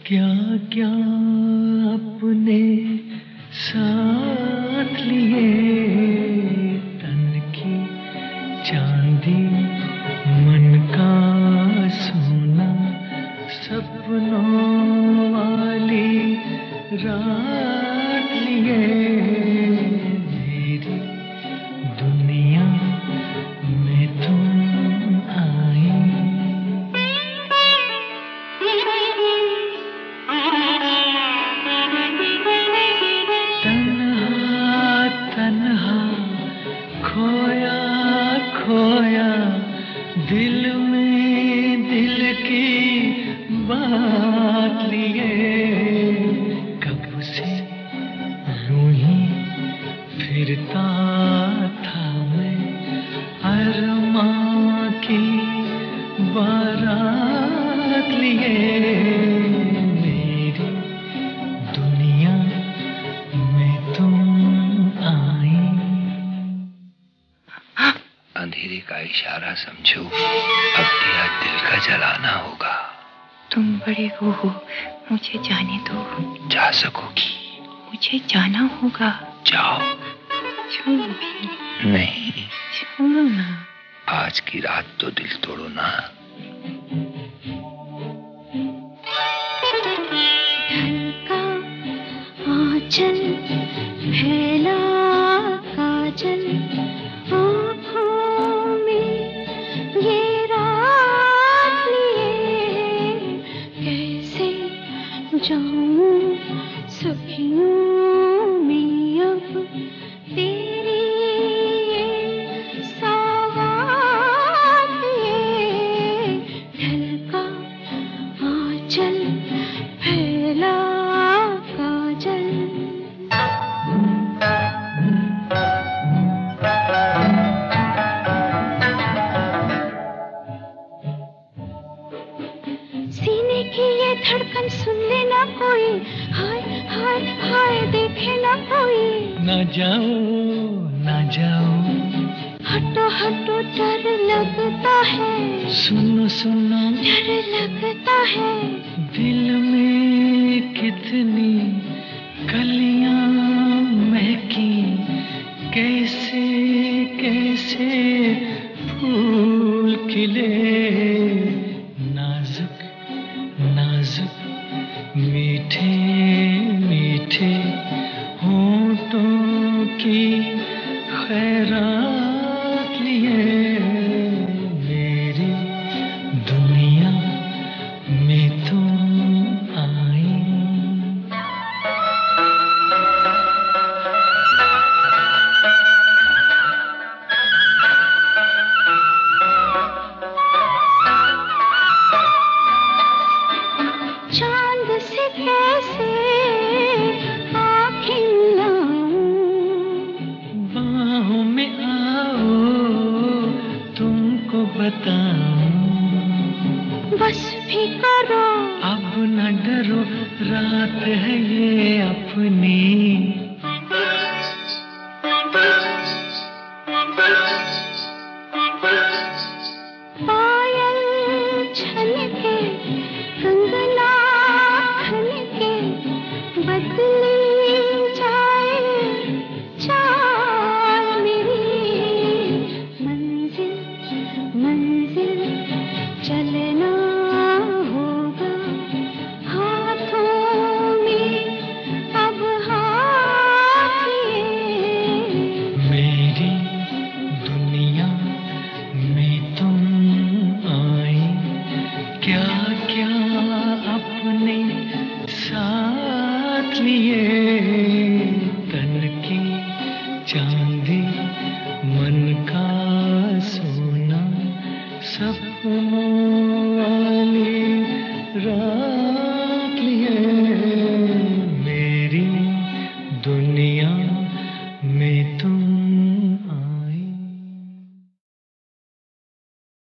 क्या क्या अपने साथ लिए, तन की चांदी मन का सोना, सपनों वाली रात लिए, मेरी दुनिया में तुम आई। तन्हा तन्हा खोया खोया, दिल में दिल की बात लिए, कब से यूं ही फिरता था मैं, अरमां की बारात लिए, मेरी दुनिया में तुम आई। अंधेरे का इशारा समझो, अब दिया दिल का जलाना होगा। तुम बड़े वो हो, मुझे जाने दो। जा सकोगी? मुझे जाना होगा। जाओ। छू भी नहीं। छोड़ो ना। आज की रात तो दिल तोड़ो ना। ढलका आंचल फैला काजल, आँखों में ये रात लिए, कैसे जाऊं सखियों में अब तेरी ये सौगात लिए। ढलका आंचल फैला काजल। सीने की ये धड़कन सुन लेना कोई, हाय हाय हाय देखे ना कोई। ना जाओ ना जाओ, हटो हटो डर लगता है। सुनो सुनो डर लगता है। दिल में कितनी कलियां महकी, कैसे कैसे फूल खिले, नाजुक नाजुक मीठे मीठे होठों की खैरात लिए, मेरी दुनिया में तुम आई। चांद से कैसे आँखें लाऊं, बाहों में आओ तुमको बताऊं, बस भी करो। अब न डरो, रात है ये अपनी। पायल छलके कंगना खनके, बदली जाए चाल मेरी। मंजिल मंजिल चलना होगा, हाथों में अब हाथ लिए, मेरी दुनिया में तुम आई। क्या क्या अपने साथ लिए,